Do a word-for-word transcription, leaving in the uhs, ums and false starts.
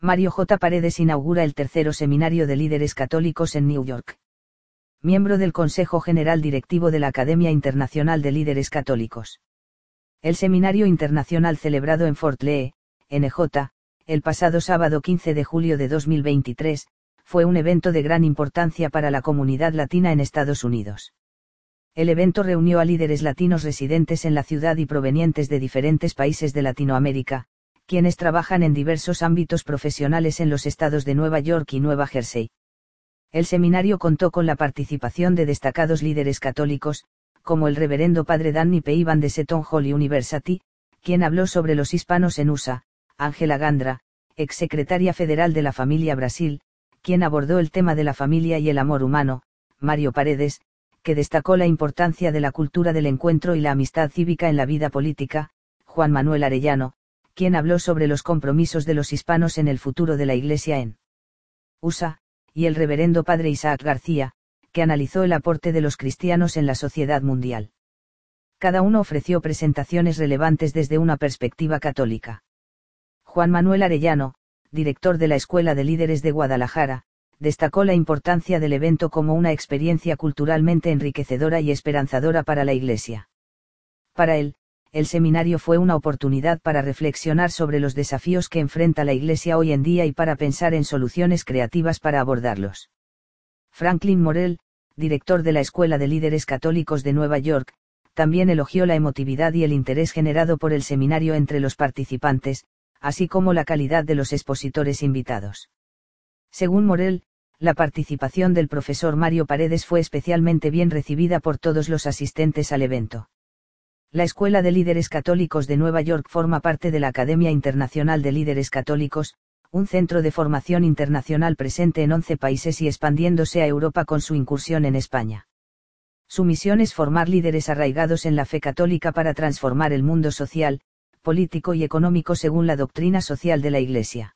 Mario J. Paredes inaugura el tercero Seminario de Líderes Católicos en New York. Miembro del Consejo General Directivo de la Academia Internacional de Líderes Católicos. El Seminario Internacional celebrado en Fort Lee, N J, el pasado sábado quince de julio de dos mil veintitrés, fue un evento de gran importancia para la comunidad latina en Estados Unidos. El evento reunió a líderes latinos residentes en la ciudad y provenientes de diferentes países de Latinoamérica, quienes trabajan en diversos ámbitos profesionales en los estados de Nueva York y Nueva Jersey. El seminario contó con la participación de destacados líderes católicos, como el reverendo padre Danny P. Ivan de Seton Hall University, quien habló sobre los hispanos en U S A, Ángela Gandra, exsecretaria federal de la Familia Brasil, quien abordó el tema de la familia y el amor humano, Mario Paredes, que destacó la importancia de la cultura del encuentro y la amistad cívica en la vida política, Juan Manuel Arellano, quien habló sobre los compromisos de los hispanos en el futuro de la Iglesia en U S A, y el reverendo padre Isaac García, que analizó el aporte de los cristianos en la sociedad mundial. Cada uno ofreció presentaciones relevantes desde una perspectiva católica. Juan Manuel Arellano, director de la Escuela de Líderes de Guadalajara, destacó la importancia del evento como una experiencia culturalmente enriquecedora y esperanzadora para la Iglesia. Para él, el seminario fue una oportunidad para reflexionar sobre los desafíos que enfrenta la Iglesia hoy en día y para pensar en soluciones creativas para abordarlos. Franklin Morel, director de la Escuela de Líderes Católicos de Nueva York, también elogió la emotividad y el interés generado por el seminario entre los participantes, así como la calidad de los expositores invitados. Según Morel, la participación del profesor Mario Paredes fue especialmente bien recibida por todos los asistentes al evento. La Escuela de Líderes Católicos de Nueva York forma parte de la Academia Internacional de Líderes Católicos, un centro de formación internacional presente en once países y expandiéndose a Europa con su incursión en España. Su misión es formar líderes arraigados en la fe católica para transformar el mundo social, político y económico según la doctrina social de la Iglesia.